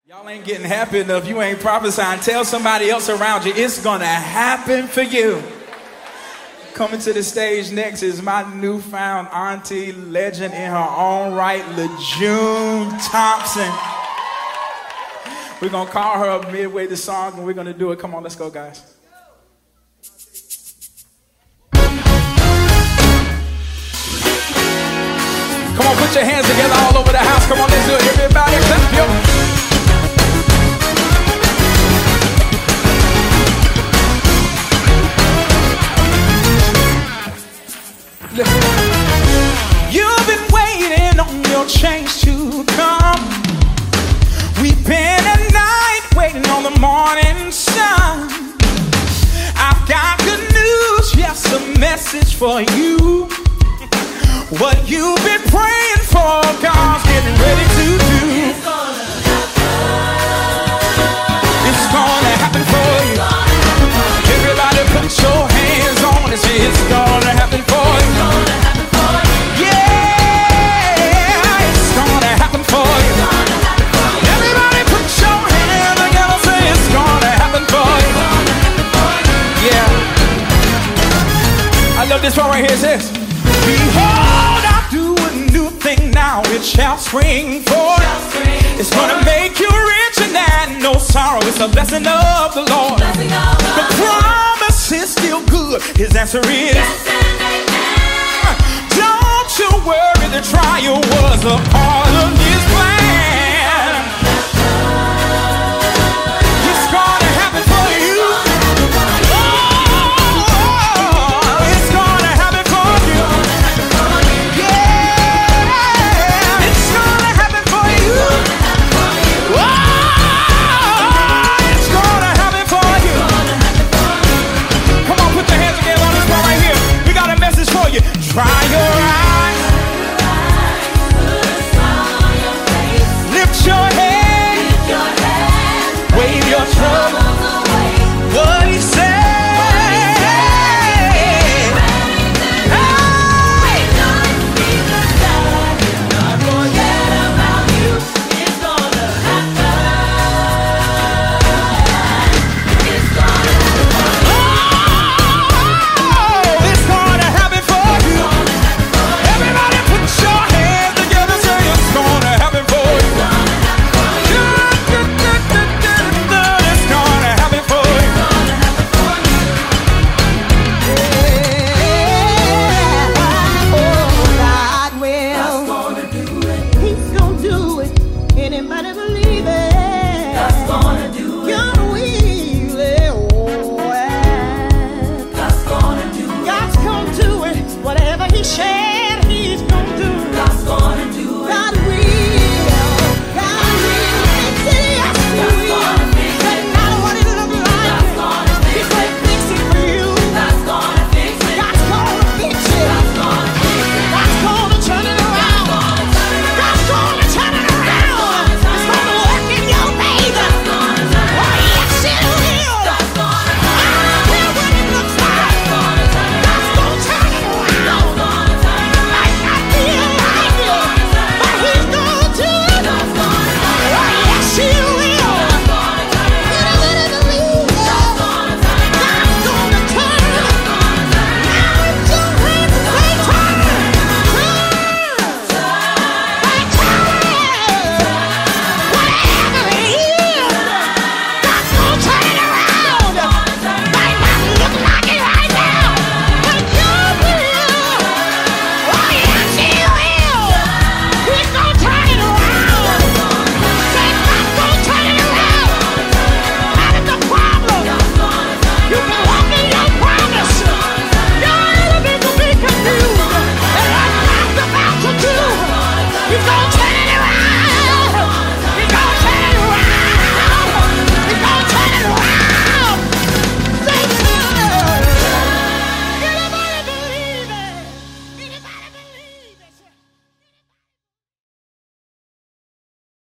Y'all ain't getting happy enough. You ain't prophesying. Tell somebody else around you it's gonna happen for you. Coming to the stage next is my newfound auntie, legend in her own right, LaJune Thompson. We're gonna call her up midway the song and we're gonna do it. Come on, let's go, guys. Come on, put your hands together all over the house. Come on, let's do it. Everybody clap your hands. Listen. You've been waiting on your change to come. We've been at night waiting on the morning sun. I've got good news, yes, a message for you. What you've been praying for, God's getting ready to do. It's gonna happen for you. Everybody put your hands on it, say it's gonna happen for you. Yeah, it's gonna happen for you. Everybody put your hands together, say it's gonna happen for you. Yeah. I love this one right here, it says, behold, I do a new thing now, it shall spring forth. It's gonna make you rich and add no sorrow. It's a blessing of the Lord. The promise is still good. His answer is yes, don't you worry, the trial was a part